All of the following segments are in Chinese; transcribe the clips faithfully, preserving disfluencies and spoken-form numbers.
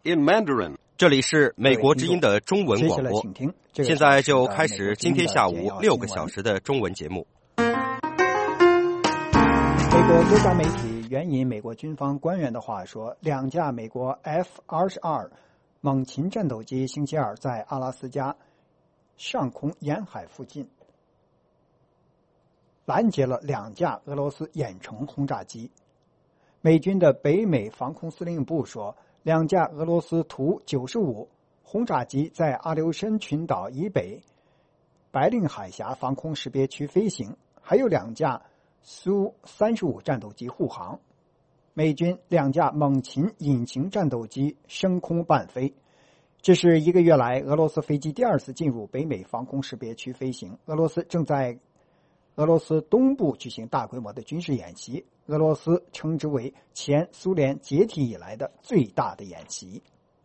in Mandarin. 这里是美国之音的中文广播，现在就开始今天下午六个小时的中文节目。 美国多家媒体援引美国军方官员的话说，两架美国 F 二十二 猛禽战斗机星期二在阿拉斯加上空沿海附近拦截了两架俄罗斯远程轰炸机。美军的北美防空司令部说，两架俄罗斯图九十五轰炸机在阿留申群岛以北白令海峡防空识别区飞行，还有两架苏三十五战斗机护航。美军两架猛禽引擎战斗机升空伴飞，这是一个月来俄罗斯飞机第二次进入北美防空识别区飞行。俄罗斯正在俄罗斯东部举行大规模的军事演习，俄罗斯称之为前苏联解体以来的最大的演习。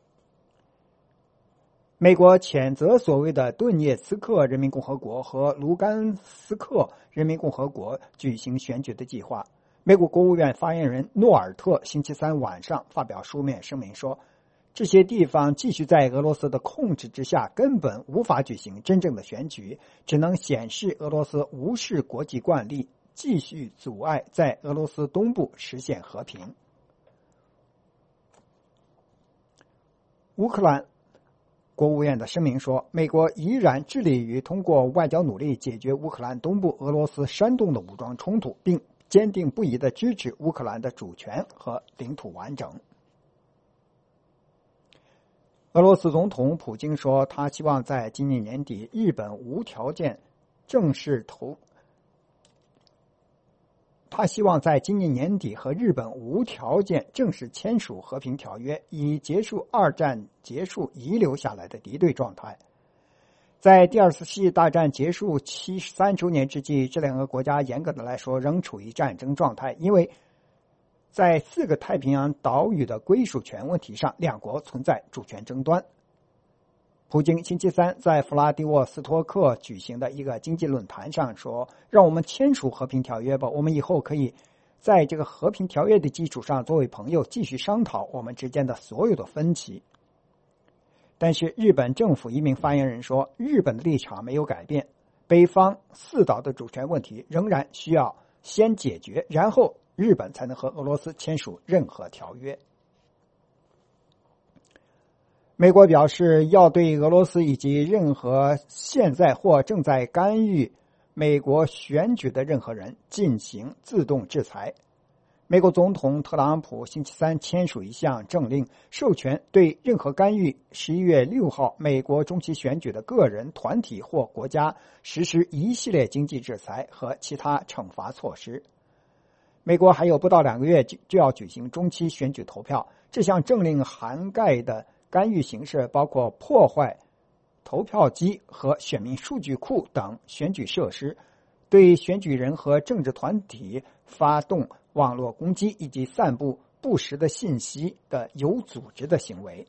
美国谴责所谓的顿涅茨克人民共和国和卢甘斯克人民共和国举行选举的计划。美国国务院发言人诺尔特星期三晚上发表书面声明说，这些地方继续在俄罗斯的控制之下，根本无法举行真正的选举，只能显示俄罗斯无视国际惯例，继续阻碍在俄罗斯东部实现和平。乌克兰国务院的声明说，美国依然致力于通过外交努力解决乌克兰东部俄罗斯煽动的武装冲突，并坚定不移地支持乌克兰的主权和领土完整。俄罗斯总统普京说，他希望在今年年底日本无条件正式投他希望在今年年底和日本无条件正式签署和平条约，以结束二战结束遗留下来的敌对状态。在第二次世界大战结束七十三周年之际，这两个国家严格的来说仍处于战争状态，因为在四个太平洋岛屿的归属权问题上，两国存在主权争端。普京星期三在弗拉迪沃斯托克举行的一个经济论坛上说，让我们签署和平条约吧，我们以后可以在这个和平条约的基础上作为朋友继续商讨我们之间的所有的分歧。但是日本政府一名发言人说，日本的立场没有改变，北方四岛的主权问题仍然需要先解决，然后日本才能和俄罗斯签署任何条约。美国表示要对俄罗斯以及任何现在或正在干预美国选举的任何人进行自动制裁。美国总统特朗普星期三签署一项政令，授权对任何干预十一月六号美国中期选举的个人、团体或国家实施一系列经济制裁和其他惩罚措施。美国还有不到两个月就要举行中期选举投票，这项政令涵盖的干预形式包括破坏投票机和选民数据库等选举设施，对选举人和政治团体发动网络攻击以及散布不实的信息的有组织的行为。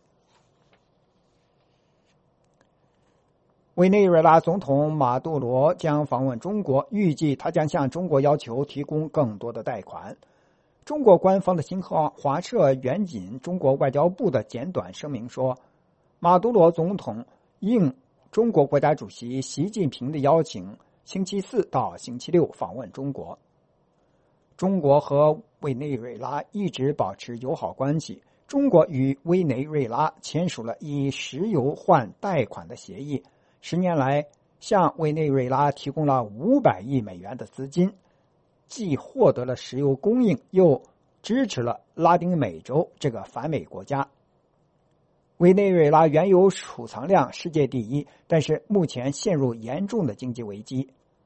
委内瑞拉总统马杜罗将访问中国，预计他将向中国要求提供更多的贷款。中国官方的新华社援引中国外交部的简短声明说，马杜罗总统应中国国家主席习近平的邀请，星期四到星期六访问中国。中国和委内瑞拉一直保持友好关系，中国与委内瑞拉签署了以石油换贷款的协议，十年来向委内瑞拉提供了五百亿美元的资金，既获得了石油供应，又支持了拉丁美洲这个反美国家。委内瑞拉原油储藏量世界第一，但是目前陷入严重的经济危机。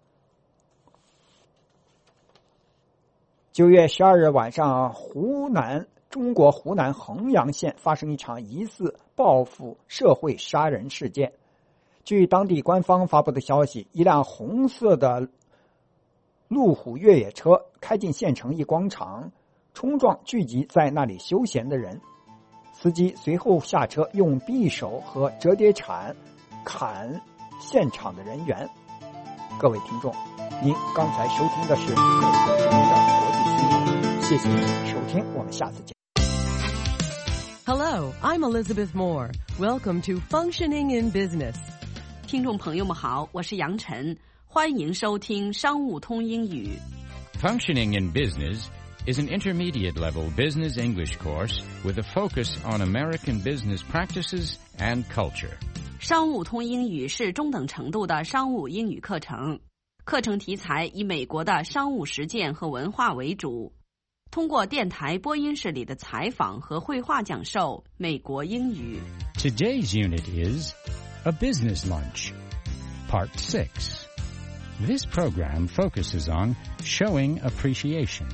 九月十二日晚上，湖南中国湖南衡阳县发生一场疑似报复社会杀人事件。据当地官方发布的消息，一辆红色的路虎越野车开进县城一广场，冲撞聚集在那里休闲的人。司机随后下车，用匕首和折叠铲砍现场的人员。各位听众，您刚才收听的是美国之音的国际新闻，谢谢您的收听，我们下次见。 Hello, I'm Elizabeth Moore. Welcome to Functioning in Business. 听众朋友们好，我是杨晨，欢迎收听商务通英语。 Functioning in Business is an intermediate-level business English course with a focus on American business practices and culture. 商务通英语是中等程度的商务英语课程，课程题材以美国的商务实践和文化为主。通过电台播音室里的采访和绘画讲授美国英语。 Today's unit is A Business Lunch, Part six. This program focuses on showing appreciation.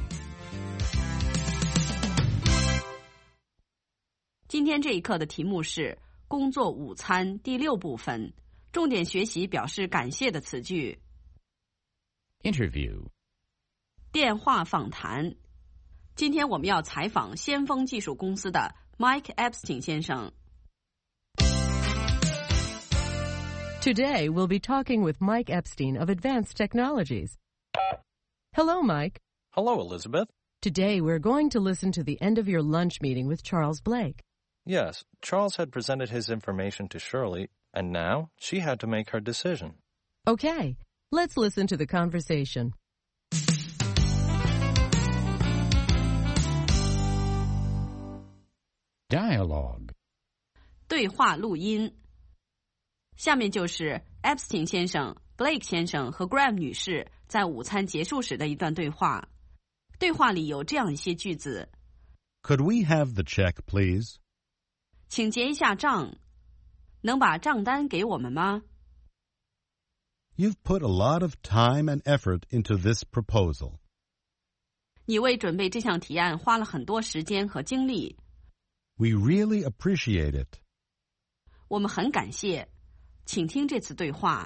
今天这一课的题目是工作午餐第六部分，重点学习表示感谢的词句。 Interview. 电话访谈。今天我们要采访先锋技术公司的 Mike Epstein 先生。 Today we'll be talking with Mike Epstein of Advanced Technologies. Hello, Mike. Hello, Elizabeth. Today we're going to listen to the end of your lunch meeting with Charles Blake. Yes, Charles had presented his information to Shirley, and now she had to make her decision. Okay, let's listen to the conversation. Dialogue. 对话录音。下面就是 Epstein 先生、Blake 先生和 Graham 女士在午餐结束时的一段对话。对话里有这样一些句子。 Could we have the check, please? 请结一下账。能把账单给我们吗？ You've put a lot of time and effort into this proposal. 你为准备这项提案花了很多时间和精力。 We really appreciate it. 我们很感谢。请听这次对话。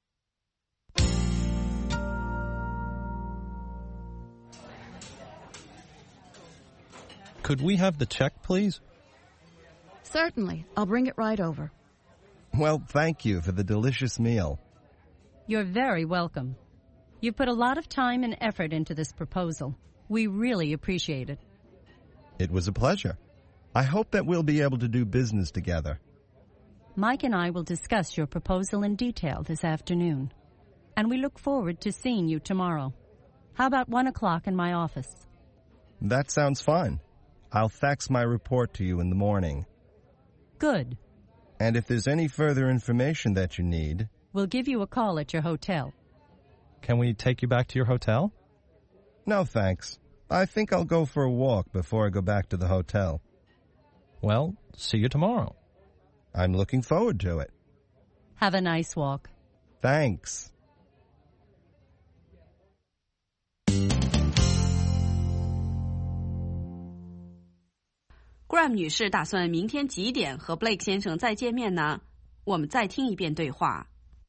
Could we have the check, please? Certainly. I'll bring it right over. Well, thank you for the delicious meal. You're very welcome. You put a lot of time and effort into this proposal. We really appreciate it. It was a pleasure. I hope that we'll be able to do business together. Mike and I will discuss your proposal in detail this afternoon. And we look forward to seeing you tomorrow. How about one o'clock in my office? That sounds fine. I'll fax my report to you in the morning. Good. And if there's any further information that you need... We'll give you a call at your hotel. Can we take you back to your hotel? No, thanks. I think I'll go for a walk before I go back to the hotel. Well, see you tomorrow. I'm looking forward to it. Have a nice walk. Thanks. Graham 女士打算明天几点和 Blake 先生再见面呢？我们再听一遍对话。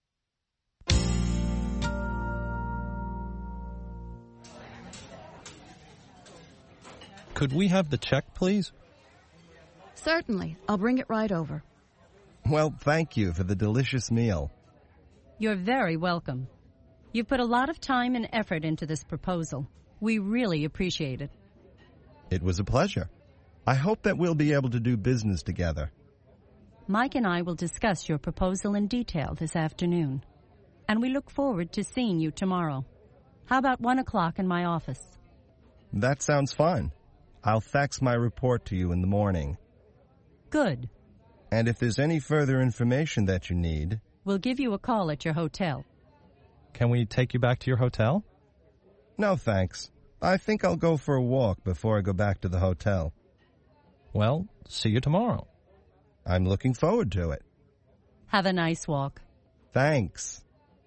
Could we have the check, please? Certainly. I'll bring it right over. Well, thank you for the delicious meal. You're very welcome. You put a lot of time and effort into this proposal. We really appreciate it. It was a pleasure. I hope that we'll be able to do business together. Mike and I will discuss your proposal in detail this afternoon. And we look forward to seeing you tomorrow. How about one o'clock in my office? That sounds fine. I'll fax my report to you in the morning. Good. And if there's any further information that you need... We'll give you a call at your hotel. Can we take you back to your hotel? No, thanks. I think I'll go for a walk before I go back to the hotel. Well, see you tomorrow. I'm looking forward to it. Have a nice walk. Thanks.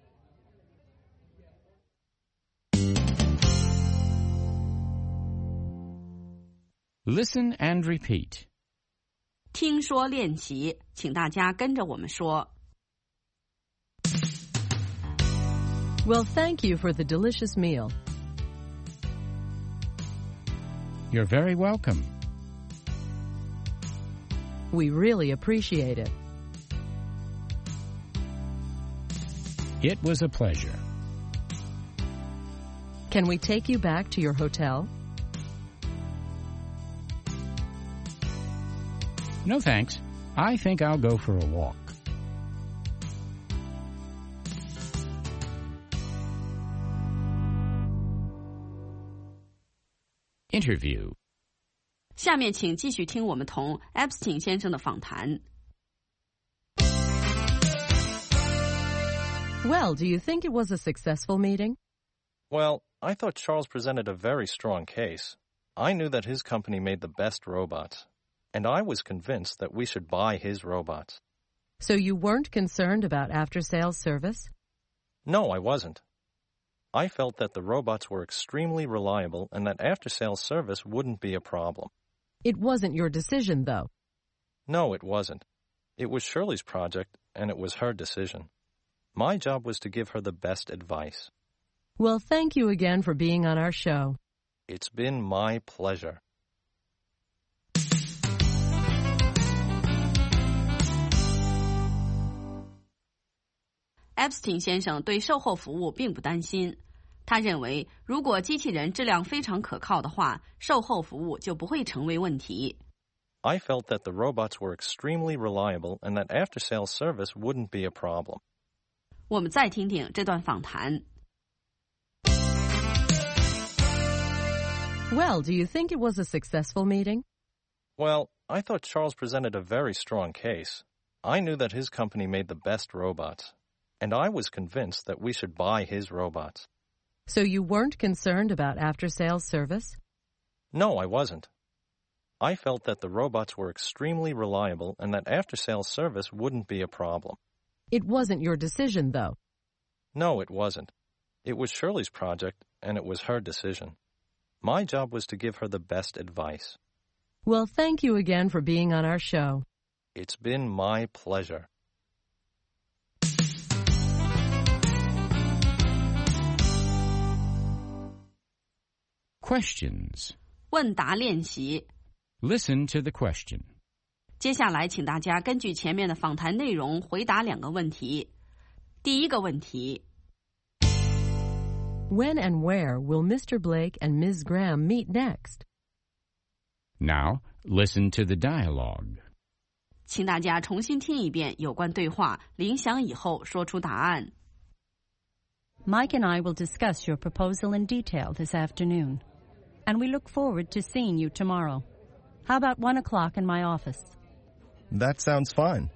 Listen and repeat. 听说练习，请大家跟着我们说。 Well, thank you for the delicious meal. You're very welcome. We really appreciate it. It was a pleasure. Can we take you back to your hotel? No thanks. I think I'll go for a walk. Interview. 下面请继续听我们同 Epstein 先生的访谈。 Well, do you think it was a successful meeting? Well, I thought Charles presented a very strong case. I knew that his company made the best robots, and I was convinced that we should buy his robots. So you weren't concerned about after-sales service? No, I wasn't. I felt that the robots were extremely reliable and that after-sales service wouldn't be a problem. It wasn't your decision, though. No, it wasn't. It was Shirley's project, and it was her decision. My job was to give her the best advice. Well, thank you again for being on our show. It's been my pleasure. Epstein 先生对售后服务并不担心。他认为，如果机器人质量非常可靠的话，售后服务就不会成为问题。 I felt that the robots were extremely reliable and that after-sales service wouldn't be a problem. 我们再听听这段访谈。 Well, do you think it was a successful meeting? Well, I thought Charles presented a very strong case. I knew that his company made the best robots, and I was convinced that we should buy his robots. So you weren't concerned about after-sales service? No, I wasn't. I felt that the robots were extremely reliable and that after-sales service wouldn't be a problem. It wasn't your decision, though. No, it wasn't. It was Shirley's project, and it was her decision. My job was to give her the best advice. Well, thank you again for being on our show. It's been my pleasure. Questions. 问答练习。 Listen to the question. 接下来，请大家根据前面的访谈内容回答两个问题。第一个问题 When and where will Mister Blake and Miz Graham meet next? Now, listen to the dialogue. 请大家重新听一遍有关对话，铃响以后说出答案。 Mike and I will discuss your proposal in detail this afternoon, and we look forward to seeing you tomorrow. How about one o'clock in my office? That sounds fine.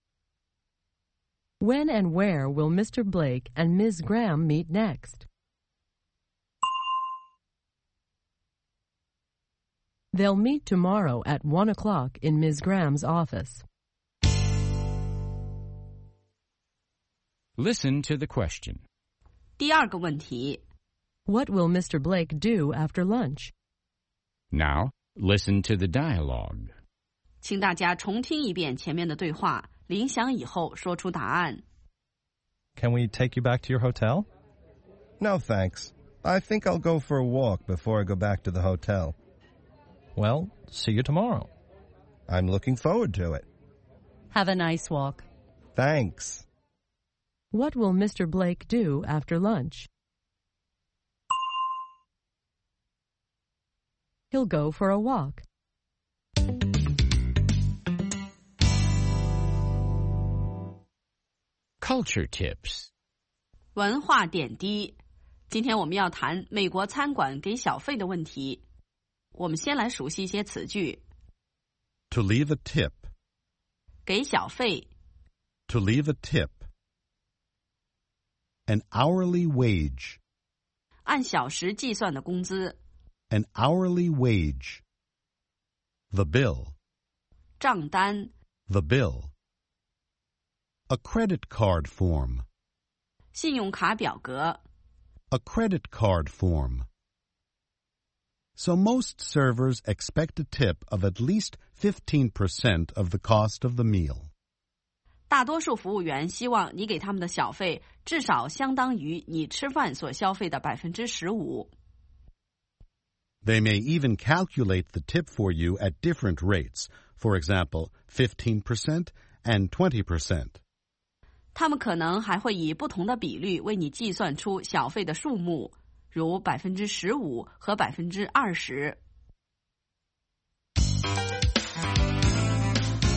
When and where will Mister Blake and Miz Graham meet next? They'll meet tomorrow at one o'clock in Miz Graham's office. Listen to the question. 第二个问题 What will Mister Blake do after lunch? Now, listen to the dialogue. 请大家重听一遍前面的对话，铃响以后说出答案。 Can we take you back to your hotel? No, thanks. I think I'll go for a walk before I go back to the hotel. Well, see you tomorrow. I'm looking forward to it. Have a nice walk. Thanks. What will Mister Blake do after lunch? He'll go for a walk. Culture tips. 文化点滴。今天我们要谈美国餐馆给小费的问题。我们先来熟悉一些词句。 To leave a tip. 给小费。 To leave a tip. An hourly wage. 按小时计算的工资。 An hourly wage. The bill. 账单。 The bill. A credit card form. 信用卡表格。 A credit card form. So most servers expect a tip of at least fifteen percent of the cost of the meal. 大多数服务员希望你给他们的小费至少相当于你吃饭所消费的百分之十五。 They may even calculate the tip for you at different rates. For example, fifteen percent and twenty percent. 他们可能还会以不同的比率为你计算出小费的数目，如百分之十五和百分之二十。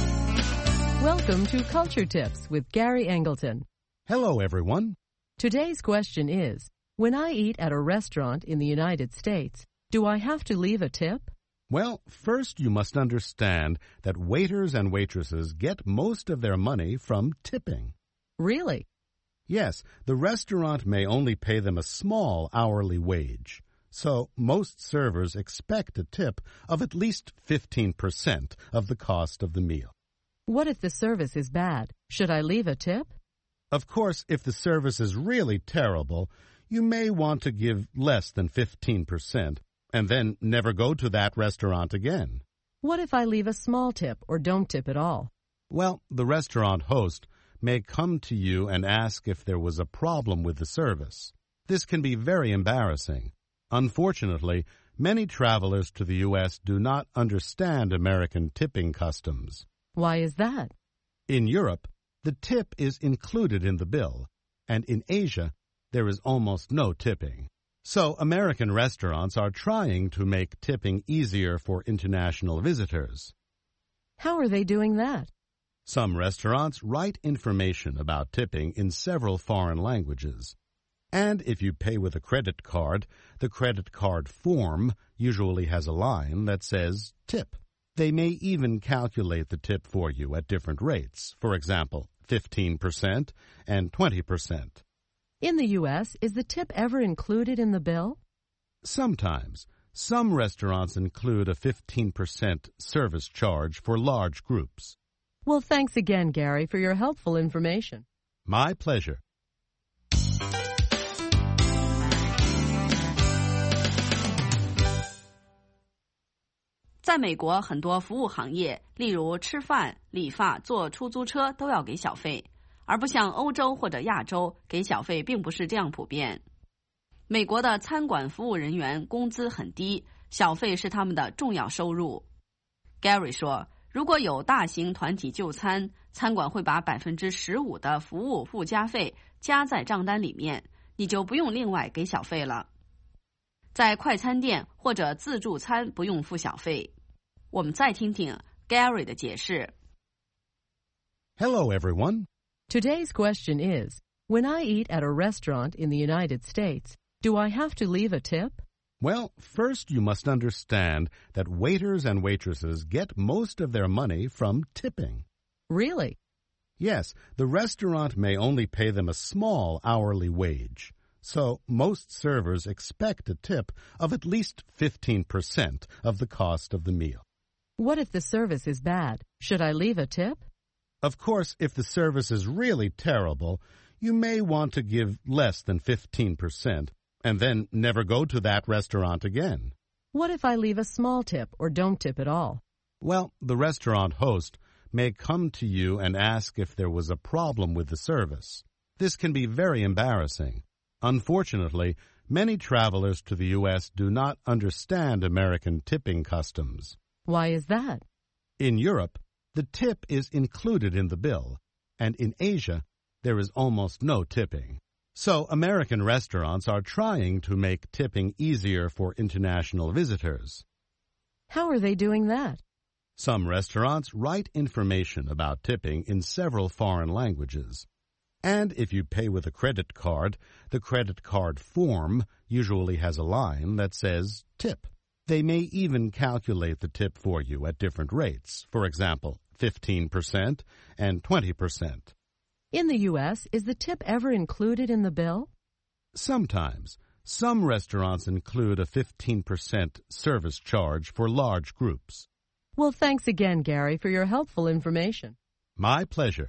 Welcome to Culture Tips with Gary Angleton. Hello, everyone. Today's question is, when I eat at a restaurant in the United States, do I have to leave a tip? Well, first you must understand that waiters and waitresses get most of their money from tipping. Really? Yes, the restaurant may only pay them a small hourly wage. So most servers expect a tip of at least fifteen percent of the cost of the meal. What if the service is bad? Should I leave a tip? Of course, if the service is really terrible, you may want to give less than fifteen percent and then never go to that restaurant again. What if I leave a small tip or don't tip at all? Well, the restaurant host may come to you and ask if there was a problem with the service. This can be very embarrassing. Unfortunately, many travelers to the U S do not understand American tipping customs. Why is that? In Europe, the tip is included in the bill, and in Asia, there is almost no tipping. So American restaurants are trying to make tipping easier for international visitors. How are they doing that? Some restaurants write information about tipping in several foreign languages. And if you pay with a credit card, the credit card form usually has a line that says tip. They may even calculate the tip for you at different rates, for example, fifteen percent and twenty percent. In the U S, is the tip ever included in the bill? Sometimes. Some restaurants include a fifteen percent service charge for large groups. Well, thanks again, Gary, for your helpful information. My pleasure. 《在美国，很多服务行业，例如吃饭、理发、坐出租车都要给小费，而不像欧洲或者亚洲，给小费并不是这样普遍。美国的餐馆服务人员工资很低，小费是他们的重要收入。Gary 说，如果有大型团体就餐，餐馆会把百分之十五的服务附加费加在账单里面，你就不用另外给小费了。在快餐店或者自助餐不用付小费。我们再听听 Gary 的解释。 Hello, everyone. Today's question is, when I eat at a restaurant in the United States, do I have to leave a tip? Well, first you must understand that waiters and waitresses get most of their money from tipping. Really? Yes, the restaurant may only pay them a small hourly wage. So most servers expect a tip of at least fifteen percent of the cost of the meal. What if the service is bad? Should I leave a tip? Of course, if the service is really terrible, you may want to give less than fifteen percent and then never go to that restaurant again. What if I leave a small tip or don't tip at all? Well, the restaurant host may come to you and ask if there was a problem with the service. This can be very embarrassing. Unfortunately, many travelers to the U S do not understand American tipping customs. Why is that? In Europe, the tip is included in the bill, and in Asia, there is almost no tipping. So American restaurants are trying to make tipping easier for international visitors. How are they doing that? Some restaurants write information about tipping in several foreign languages. And if you pay with a credit card, the credit card form usually has a line that says tip. They may even calculate the tip for you at different rates, for example, fifteen percent and twenty percent. In the U S, is the tip ever included in the bill? Sometimes. Some restaurants include a fifteen percent service charge for large groups. Well, thanks again, Gary, for your helpful information. My pleasure.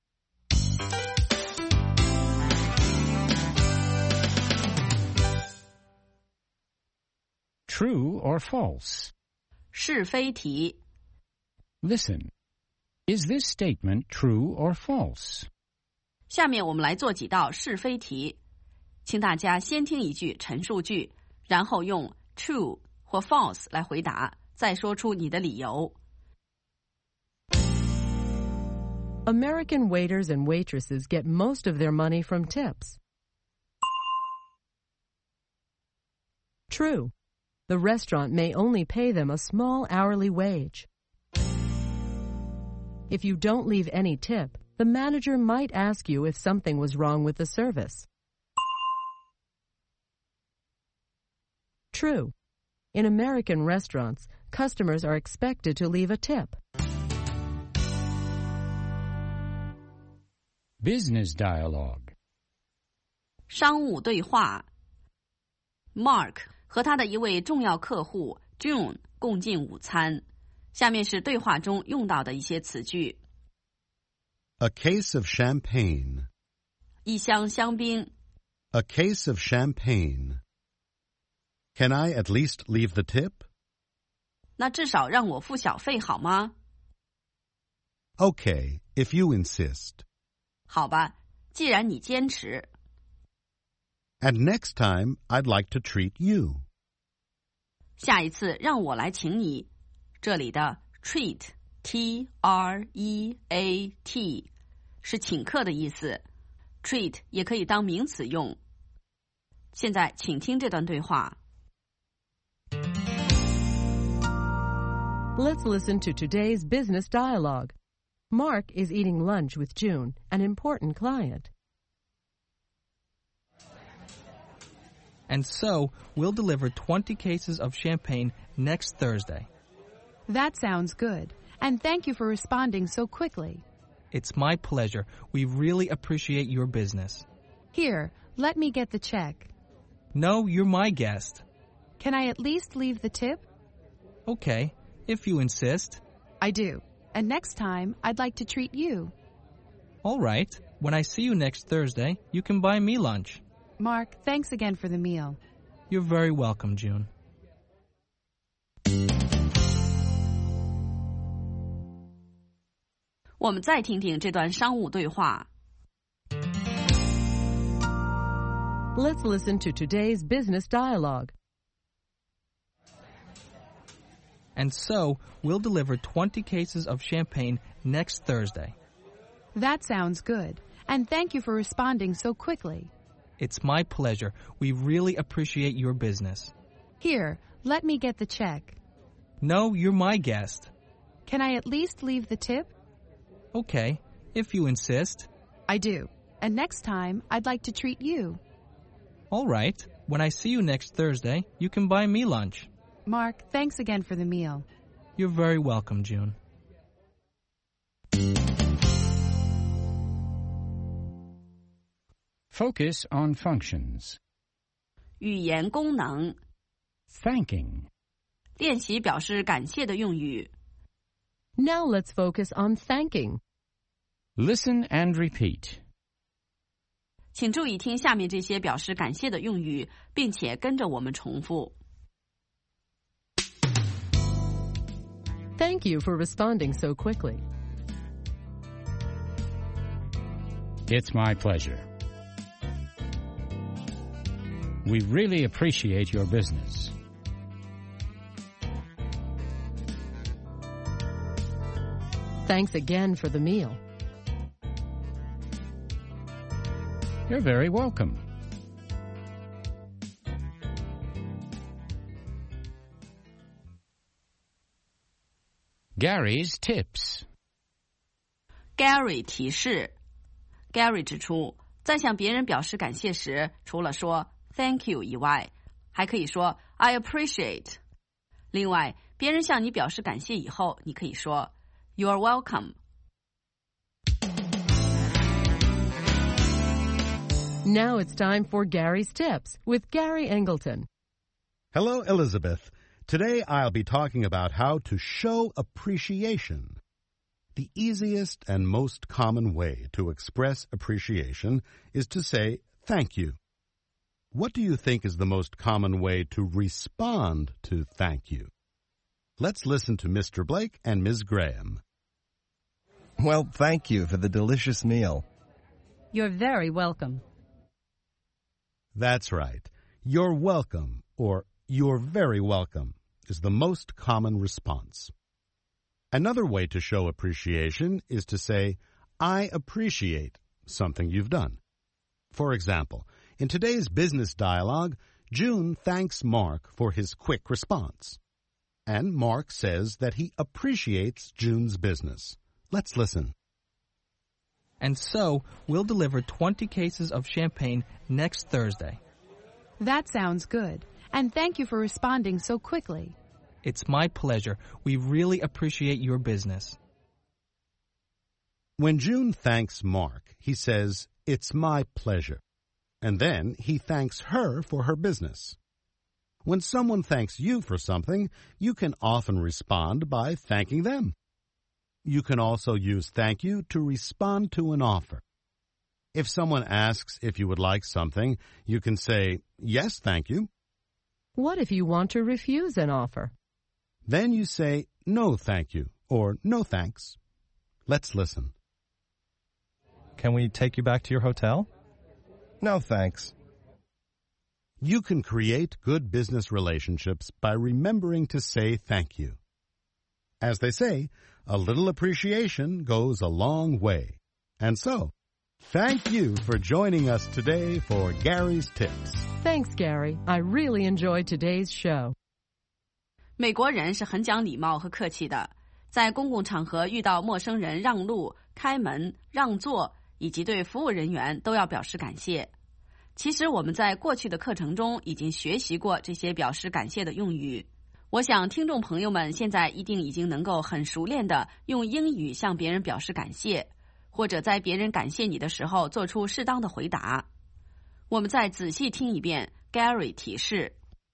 True or false? 是非题。 Listen. Is this statement true or false? 下面我们来做几道是非题，请大家先听一句陈述句，然后用 true 或 false 来回答，再说出你的理由。 American waiters and waitresses get most of their money from tips. True. The restaurant may only pay them a small hourly wage. If you don't leave any tip, the manager might ask you if something was wrong with the service. True. In American restaurants, customers are expected to leave a tip. Business dialogue. 商务对话 Mark 和他的一位重要客户 June 共进午餐。下面是对话中用到的一些词句。 A case of champagne. 一箱香槟。 A case of champagne. Can I at least leave the tip? 那至少让我付小费好吗？ Okay, if you insist. 好吧，既然你坚持。 And next time, I'd like to treat you. 下一次让我来请你。这里的 treat, T R E A T 是请客的意思 treat 也可以当名词用。现在请听这段对话。 Let's listen to today's business dialogue. Mark is eating lunch with June, an important client. And so, we'll deliver twenty cases of champagne next Thursday. That sounds good. And thank you for responding so quickly. It's my pleasure. We really appreciate your business. Here, let me get the check. No, you're my guest. Can I at least leave the tip? Okay, if you insist. I do. And next time, I'd like to treat you. All right. When I see you next Thursday, you can buy me lunch. Mark, thanks again for the meal. You're very welcome, June. Let's 我们再听听这段商务对话。 Let's listen to today's business dialogue. And so, we'll deliver twenty cases of champagne next Thursday. That sounds good. And thank you for responding so quickly. It's my pleasure. We really appreciate your business. Here, let me get the check. No, you're my guest. Can I at least leave the tip? Okay, if you insist. I do. And next time, I'd like to treat you. All right. When I see you next Thursday, you can buy me lunch. Mark, thanks again for the meal. You're very welcome, June. Focus on functions. 语言功能 Thanking. 练习表示感谢的用语。 Now let's focus on thanking. Listen and repeat. 请注意听下面这些表示感谢的用语，并且跟着我们重复。 Thank you for responding so quickly. It's my pleasure. We really appreciate your business. Thanks again for the meal. You're very welcome. Gary's tips. Gary 提示 Gary 指出，在向别人表示感谢时，除了说 Thank you 以外，还可以说 I appreciate。另外，别人向你表示感谢以后，你可以说 You're welcome。 Now it's time for Gary's Tips with Gary Engleton. Hello, Elizabeth. Today I'll be talking about how to show appreciation. The easiest and most common way to express appreciation is to say thank you. What do you think is the most common way to respond to thank you? Let's listen to Mister Blake and Miz Graham. Well, thank you for the delicious meal. You're very welcome. That's right. You're welcome, or you're very welcome, is the most common response. Another way to show appreciation is to say, I appreciate something you've done. For example, in today's business dialogue, June thanks Mark for his quick response. And Mark says that he appreciates June's business. Let's listen. And so, we'll deliver twenty cases of champagne next Thursday. That sounds good. And thank you for responding so quickly. It's my pleasure. We really appreciate your business. When June thanks Mark, he says, "It's my pleasure." And then he thanks her for her business. When someone thanks you for something, you can often respond by thanking them. You can also use thank you to respond to an offer. If someone asks if you would like something, you can say, "Yes, thank you." What if you want to refuse an offer? Then you say, "No, thank you," or "No, thanks." Let's listen. Can we take you back to your hotel? No, thanks. You can create good business relationships by remembering to say thank you. As they say, a little appreciation goes a long way. And so, thank you for joining us today for Gary's Tips. Thanks, Gary. I really enjoyed today's show. 美国人是很讲礼貌和客气的，在公共场合遇到陌生人让路、开门、让座，以及对服务人员都要表示感谢。其实我们在过去的课程中已经学习过这些表示感谢的用语。我想听众朋友们现在一定已经能够很熟练地用英语向别人表示感谢，或者在别人感谢你的时候做出适当的回答。我们再仔细听一遍 Gary 提示。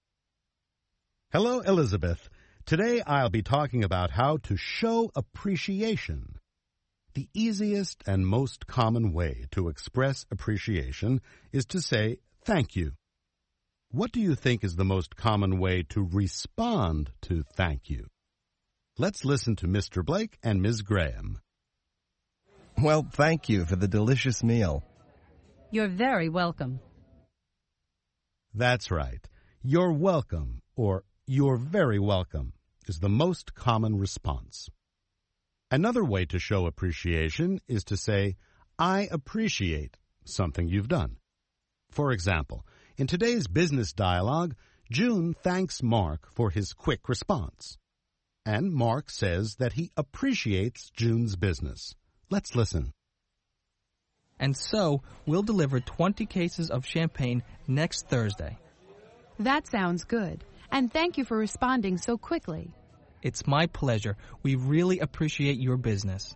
Hello, Elizabeth. Today I'll be talking about how to show appreciation. The easiest and most common way to express appreciation is to say thank you. What do you think is the most common way to respond to thank you? Let's listen to Mister Blake and Miz Graham. Well, thank you for the delicious meal. You're very welcome. That's right. You're welcome, or you're very welcome, is the most common response. Another way to show appreciation is to say, I appreciate something you've done. For example, in today's business dialogue, June thanks Mark for his quick response. And Mark says that he appreciates June's business. Let's listen. And so, we'll deliver twenty cases of champagne next Thursday. That sounds good. And thank you for responding so quickly. It's my pleasure. We really appreciate your business.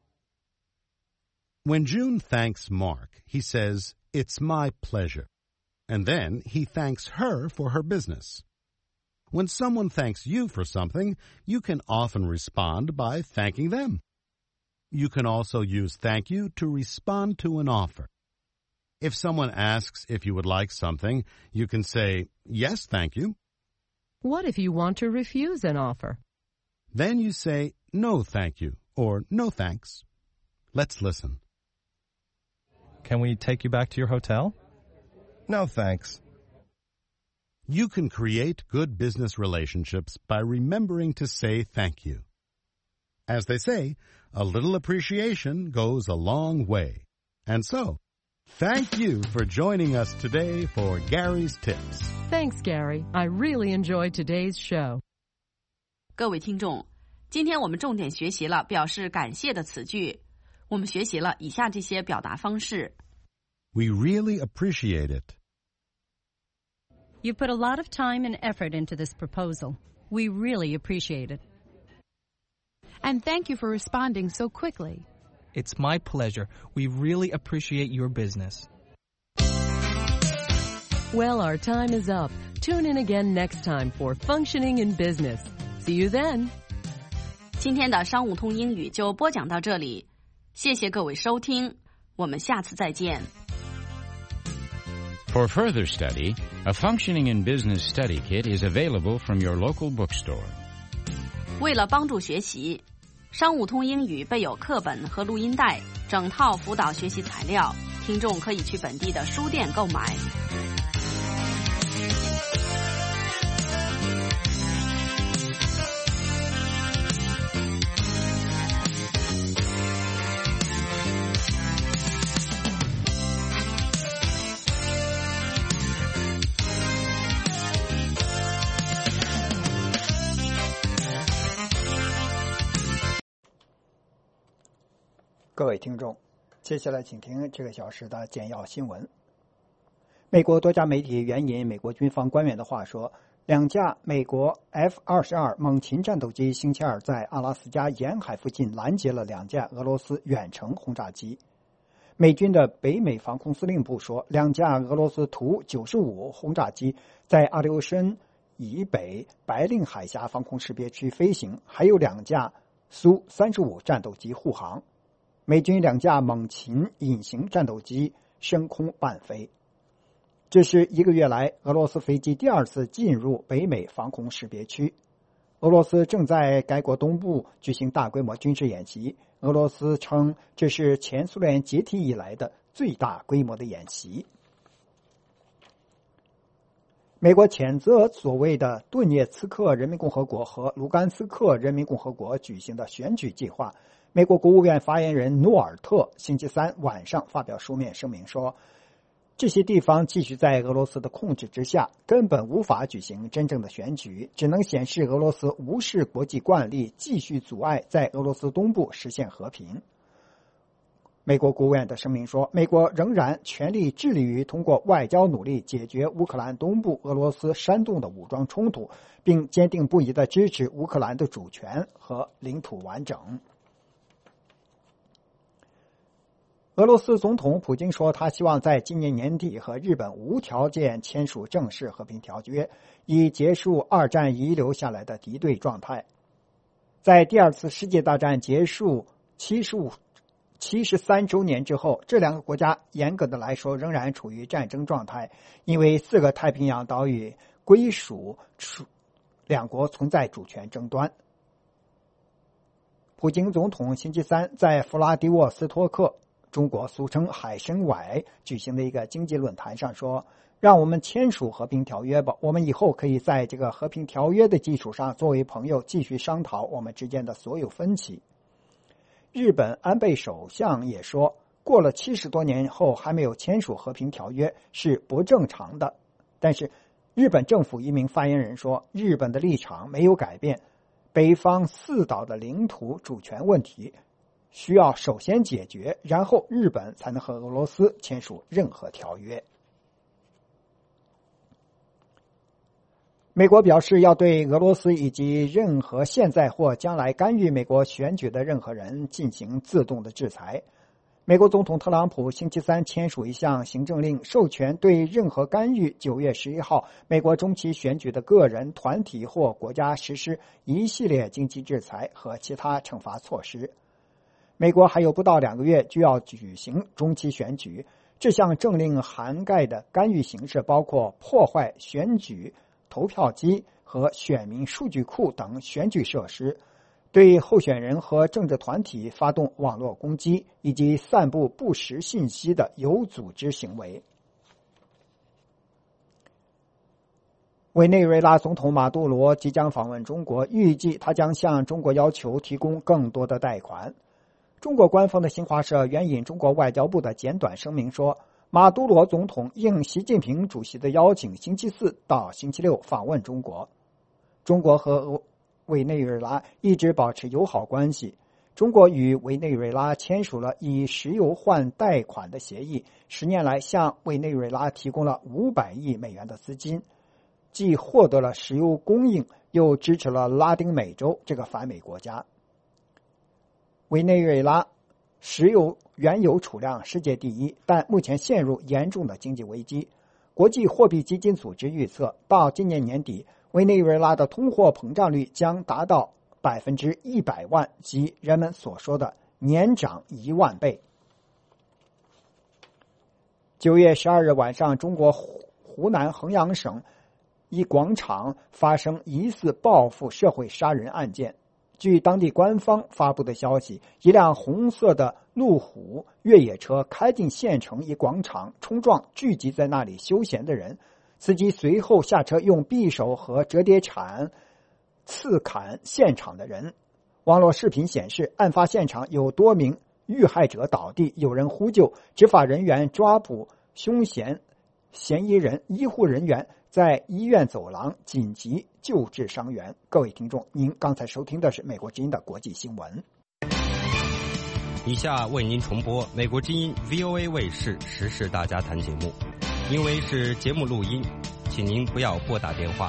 When June thanks Mark, he says, "It's my pleasure." And then he thanks her for her business. When someone thanks you for something, you can often respond by thanking them. You can also use thank you to respond to an offer. If someone asks if you would like something, you can say, "Yes, thank you." What if you want to refuse an offer? Then you say, "No, thank you," or "No, thanks." Let's listen. Can we take you back to your hotel? No, thanks. You can create good business relationships by remembering to say thank you. As they say, a little appreciation goes a long way. And so, thank you for joining us today for Gary's Tips. Thanks, Gary. I really enjoyed today's show. 各位听众，今天我们重点学习了表示感谢的词句。我们学习了以下这些表达方式。 We really appreciate it. You put a lot of time and effort into this proposal. We really appreciate it. And thank you for responding so quickly. It's my pleasure. We really appreciate your business. Well, our time is up. Tune in again next time for Functioning in Business. See you then. 今天的商务通英语就播讲到这里，谢谢各位收听，我们下次再见。 For further study, a Functioning in Business study kit is available from your local bookstore. 为了帮助学习，商务通英语备有课本和录音带，整套辅导学习材料，听众可以去本地的书店购买。 各位听众，接下来请听这个小时的简要新闻。美国多家媒体援引美国军方官员的话说，两架美国 F 二十二 猛禽战斗机星期二在阿拉斯加沿海附近拦截了两架俄罗斯远程轰炸机。美军的北美防空司令部说，两架俄罗斯图九十五轰炸机在阿留申以北白令海峡防空识别区飞行，还有两架苏三十五战斗机护航。美军两架猛禽隐形战斗机升空伴飞。这是一个月来俄罗斯飞机第二次进入北美防空识别区。俄罗斯正在该国东部举行大规模军事演习，俄罗斯称这是前苏联解体以来的最大规模的演习。美国谴责所谓的顿涅茨克人民共和国和卢甘斯克人民共和国举行的选举计划。美国国务院发言人诺尔特星期三晚上发表书面声明说，这些地方继续在俄罗斯的控制之下，根本无法举行真正的选举，只能显示俄罗斯无视国际惯例，继续阻碍在俄罗斯东部实现和平。美国国务院的声明说，美国仍然全力致力于通过外交努力解决乌克兰东部俄罗斯煽动的武装冲突，并坚定不移地支持乌克兰的主权和领土完整。俄罗斯总统普京说，他希望在今年年底和日本无条件签署正式和平条约，以结束二战遗留下来的敌对状态。在第二次世界大战结束七十五、七十三周年之后，这两个国家严格的来说仍然处于战争状态，因为四个太平洋岛屿归属两国存在主权争端。普京总统星期三在弗拉迪沃斯托克，中国俗称海参崴举行的一个经济论坛上说，让我们签署和平条约吧，我们以后可以在这个和平条约的基础上作为朋友继续商讨我们之间的所有分歧。日本安倍首相也说，过了七十多年后还没有签署和平条约是不正常的。但是日本政府一名发言人说，日本的立场没有改变，北方四岛的领土主权问题需要首先解决，然后日本才能和俄罗斯签署任何条约。美国表示要对俄罗斯以及任何现在或将来干预美国选举的任何人进行自动的制裁。美国总统特朗普星期三签署一项行政令，授权对任何干预九月十一号美国中期选举的个人、团体或国家实施一系列经济制裁和其他惩罚措施。美国还有不到两个月就要举行中期选举，这项政令涵盖的干预形式包括破坏选举投票机和选民数据库等选举设施，对候选人和政治团体发动网络攻击，以及散布不实信息的有组织行为。委内瑞拉总统马杜罗即将访问中国，预计他将向中国要求提供更多的贷款。中国官方的新华社援引中国外交部的简短声明说，马杜罗总统应习近平主席的邀请，星期四到星期六访问中国。中国和委内瑞拉一直保持友好关系。中国与委内瑞拉签署了以石油换贷款的协议，十年来向委内瑞拉提供了五百亿美元的资金，既获得了石油供应，又支持了拉丁美洲这个反美国家。委内瑞拉石油原油储量世界第一，但目前陷入严重的经济危机。国际货币基金组织预测，到今年年底，委内瑞拉的通货膨胀率将达到百分之一百万，即人们所说的年涨一万倍。九月十二日晚上，中国湖南衡阳省一广场发生疑似报复社会杀人案件。据当地官方发布的消息，一辆红色的路虎越野车开进县城一广场，冲撞聚集在那里休闲的人。司机随后下车，用匕首和折叠铲刺砍现场的人。网络视频显示，案发现场有多名遇害者倒地，有人呼救，执法人员抓捕凶嫌嫌疑人，医护人员在医院走廊紧急救治伤员。各位听众，您刚才收听的是美国之音的国际新闻。 以下为您重播美国之音 V O A 卫视时事大家谈节目，因为是节目录音，请您不要拨打电话。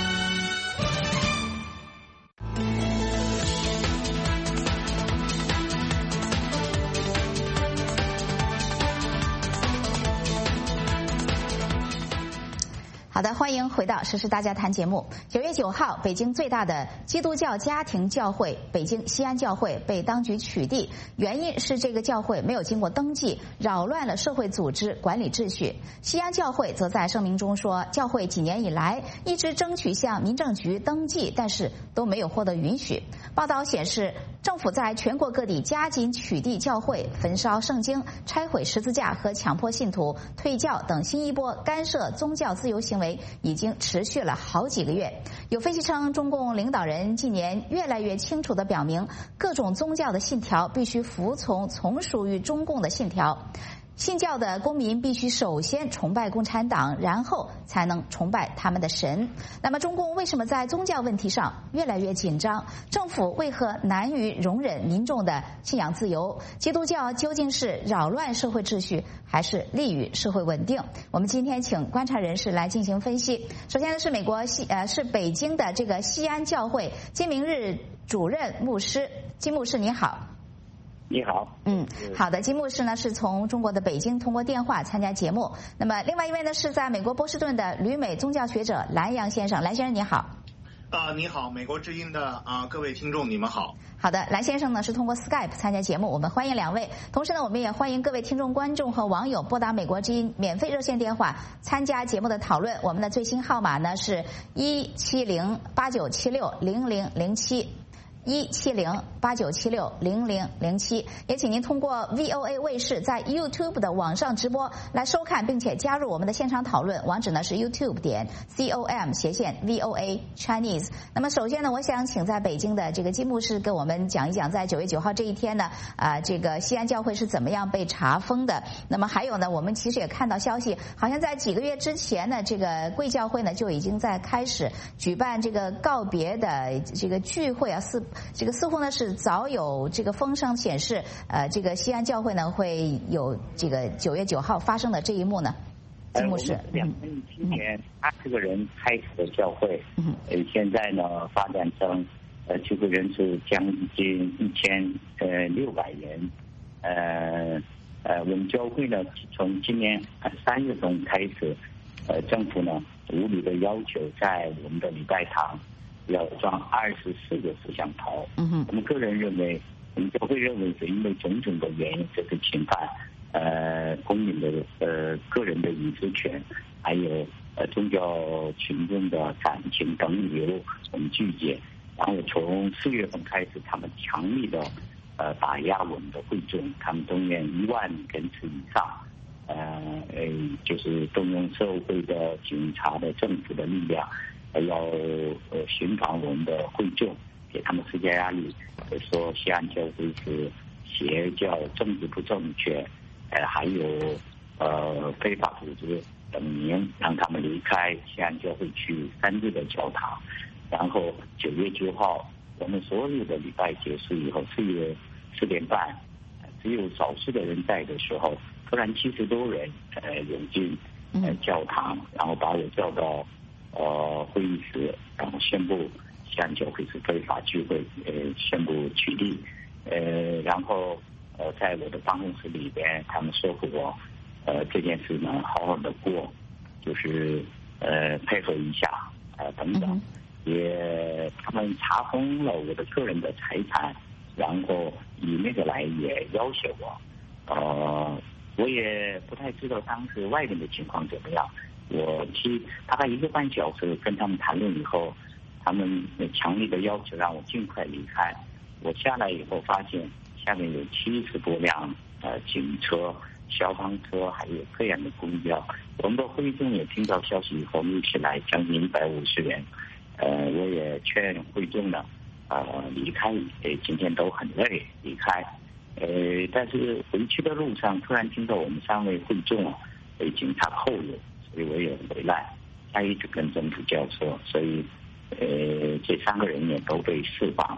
好的，欢迎回到时事大家谈节目。九月九号，北京最大的基督教家庭教会北京西安教会被当局取缔，原因是这个教会没有经过登记，扰乱了社会组织管理秩序。西安教会则在声明中说，教会几年以来一直争取向民政局登记，但是都没有获得允许。报道显示，政府在全国各地加紧取缔教会、焚烧圣经、拆毁十字架和强迫信徒退教等新一波干涉宗教自由行为已经持续了好几个月。有分析称，中共领导人近年越来越清楚地表明，各种宗教的信条必须服从从属于中共的信条。信教的公民必须首先崇拜共产党，然后才能崇拜他们的神。那么中共为什么在宗教问题上越来越紧张？政府为何难于容忍民众的信仰自由？基督教究竟是扰乱社会秩序，还是利于社会稳定？我们今天请观察人士来进行分析。首先呢是美国西呃是北京的这个西安教会金明日主任牧师，金牧师你好。 你好， 嗯，好的，金牧师呢是从中国的北京通过电话参加节目。那么另外一位呢是在美国波士顿的旅美宗教学者蓝洋先生，蓝先生你好。 啊、呃，你好，美国之音的啊、呃、各位听众，你们好。 好的，蓝先生呢是通过 Skype 参加节目，我们欢迎两位。同时呢，我们也欢迎各位听众、观众和网友拨打美国之音免费热线电话参加节目的讨论。我们的最新号码呢是一七零八九七六零零零七。一七零八九七六零零零七，也请您通过 V O A 卫视在 YouTube 的网上直播来收看，并且加入我们的现场讨论。网址呢是 YouTube 点 com 斜线 V O A Chinese。那么首先呢，我想请在北京的这个金牧师给我们讲一讲，在九月九号这一天呢，啊、呃，这个西安教会是怎么样被查封的。那么还有呢，我们其实也看到消息，好像在几个月之前呢，这个贵教会呢就已经在开始举办这个告别的这个聚会啊，似这个似乎呢是早有这个风声显示，呃，这个西安教会呢会有这个九月九号发生的这一幕呢。金牧师， 两千今年二十个人开始的教会，嗯，呃，现在呢发展成呃聚会人数将近一千呃六百人，呃呃，我们教会呢从今年三月中开始，呃，政府呢无理的要求在我们的礼拜堂要装二十四个摄像头。嗯哼，我们个人认为，我们教会认为是因为种种的原因，这是侵犯呃公民的呃个人的隐私权，还有呃宗教群众的感情等理由，我们拒绝。然后从四月份开始，他们强力的呃打压我们的会众，他们动员一万人次以上，呃呃就是动用社会的警察的政府的力量。要呃寻访我们的会众，给他们施加压力，说西安教会是邪教、政治不正确，呃还有呃非法组织等名，让他们离开西安教会去三日的教堂。然后九月九号，我们所有的礼拜结束以后，四月四点半，只有少数的人在的时候，突然七十多人呃涌进呃教堂，然后把我叫到呃，会议室，然后宣布西安教会是非法聚会，呃，宣布取缔，呃，然后呃，在我的办公室里边，他们说服我，呃，这件事呢，好好的过，就是呃，配合一下，呃，等等，也他们查封了我的个人的财产，然后以那个来也要挟我，呃，我也不太知道当时外面的情况怎么样。我去大概一个半小时跟他们谈论以后，他们强力的要求让我尽快离开。我下来以后发现下面有七十多辆呃警车、消防车，还有各样的公交。我们的会众也听到消息以后一起来，将近一百五十人。呃，我也劝会众呢，呃离开，呃今天都很累，离开。呃，但是回去的路上突然听到我们三位会众啊被警察扣留。所以我也回来，他一直跟政府交涉，所以呃，这三个人也都被释放。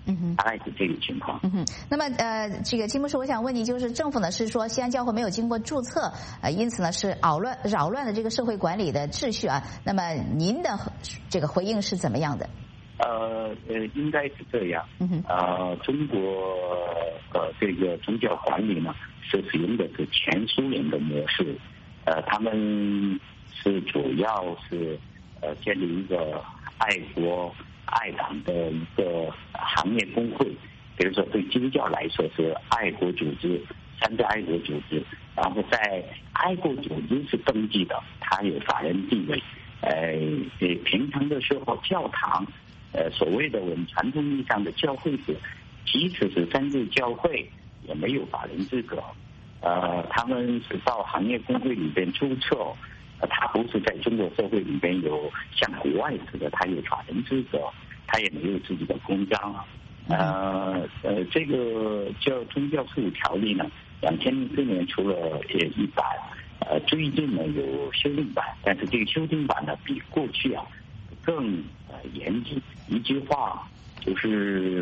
嗯哼， 大概是这个情况。 嗯哼，那么呃，这个金牧师，我想问你，就是政府呢是说西安教会没有经过注册，呃，因此呢是扰乱扰乱了这个社会管理的秩序啊。那么您的这个回应是怎么样的？ 呃呃，应该是这样。 嗯哼， 呃，中国呃这个宗教管理呢是使用的是前苏联的模式，呃，他们是主要是呃建立一个爱国爱党的一个行业工会，比如说对基督教来说是爱国组织、三个爱国组织，然后在爱国组织是登记的，它有法人地位。呃，平常的时候教堂。呃，所谓的我们传统意义上的教会是，即使是三自教会也没有法人资格。呃，他们是到行业工会里边注册，呃，他不是在中国社会里边有像国外似的，他有法人资格，他也没有自己的公章。呃呃，这个叫宗教事务条例呢，两千零四年出了呃一版，呃，最近呢有修订版，但是这个修订版呢比过去啊更呃严谨。一句话就是，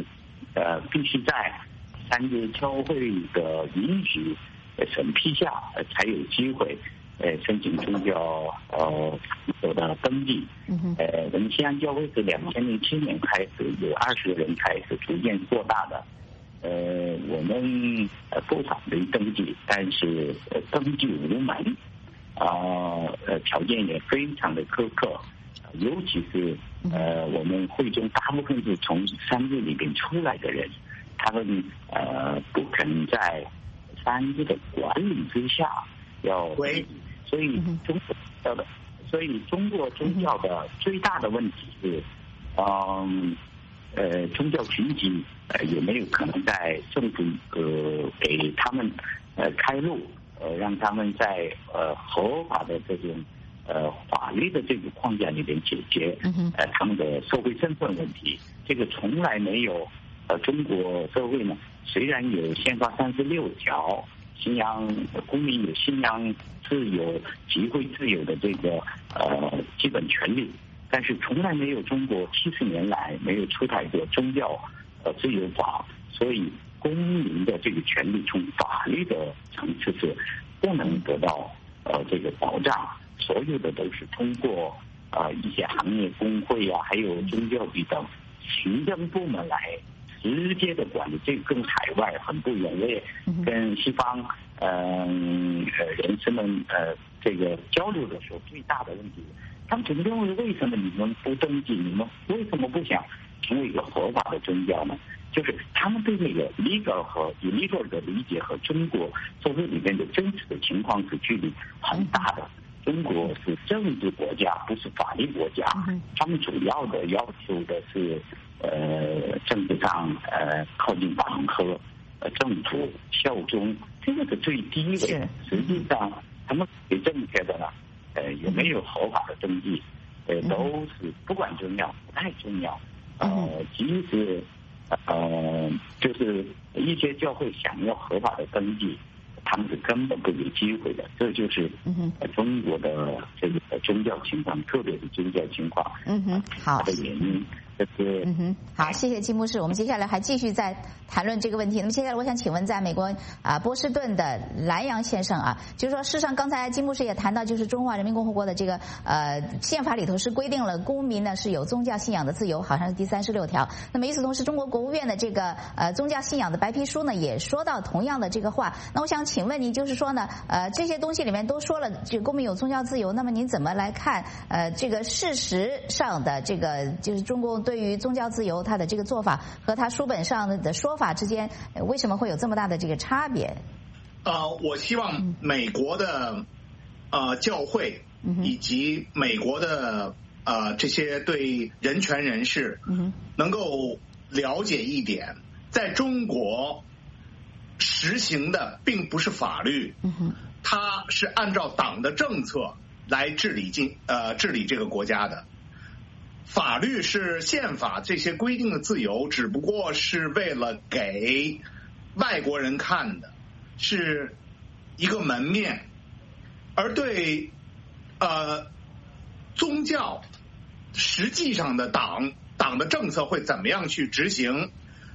呃，必须在三个教会的允许审批下，呃，才有机会呃申请宗教呃场所的登记。呃，我们西安教会是两千零七年开始有二十个人开始逐渐扩大的。呃，我们呃不少人登记，但是呃登记无门，啊呃条件也非常的苛刻。尤其是呃，我们会中大部分是从三自里边出来的人，他们呃不肯在三自的管理之下要，所以中国的，所以中国宗教的最大的问题是，嗯呃宗教群体呃有没有可能在政府呃给他们呃开路，呃让他们在呃合法的这种。呃，法律的这个框架里边解决呃他们的社会身份问题，这个从来没有。呃，中国社会呢，虽然有宪法三十六条，信仰公民有信仰自由、集会自由的这个呃基本权利，但是从来没有中国七十年来没有出台过宗教呃自由法，所以公民的这个权利从法律的层次是不能得到呃这个保障。所有的都是通过呃一些行业工会啊，还有宗教局等行政部门来直接的管理，这个跟海外很不一样。我也跟西方嗯呃人士们呃这个交流的时候，最大的问题，他们总认为为什么你们不登记？你们为什么不想成为一个合法的宗教呢？就是他们对那个 legal 和 illegal 的理解和中国社会里面的真实的情况是距离很大的。中国是政治国家，不是法律国家。他们主要的要求的是，呃，政治上呃靠近党和呃政府效忠，这个是最低位。实际上，他们最正确的呢，呃，有没有合法的登记，呃，都是不管重要不太重要。呃，即使呃，就是一些教会想要合法的登记。他们是根本不给机会的，这就是中国的这个宗教情况，特别是宗教情况， 嗯哼，好的原因。这是嗯哼，好，谢谢金牧师。我们接下来还继续再谈论这个问题。那么接下来我想请问，在美国啊波士顿的蓝洋先生啊，就是说，事实上刚才金牧师也谈到，就是中华人民共和国的这个呃宪法里头是规定了公民呢是有宗教信仰的自由，好像是第三十六条。那么与此同时，中国国务院的这个呃宗教信仰的白皮书呢也说到同样的这个话。那我想请问您，就是说呢，呃这些东西里面都说了这个公民有宗教自由，那么您怎么来看呃这个事实上的这个就是中国对于宗教自由它的这个做法和它书本上的说法之间，为什么会有这么大的这个差别？ 呃，我希望美国的呃教会以及美国的呃这些对人权人士能够了解一点，在中国实行的并不是法律，它是按照党的政策来治理进呃治理这个国家的。法律是宪法这些规定的自由，只不过是为了给外国人看的，是一个门面。而对呃宗教实际上的党党的政策会怎么样去执行，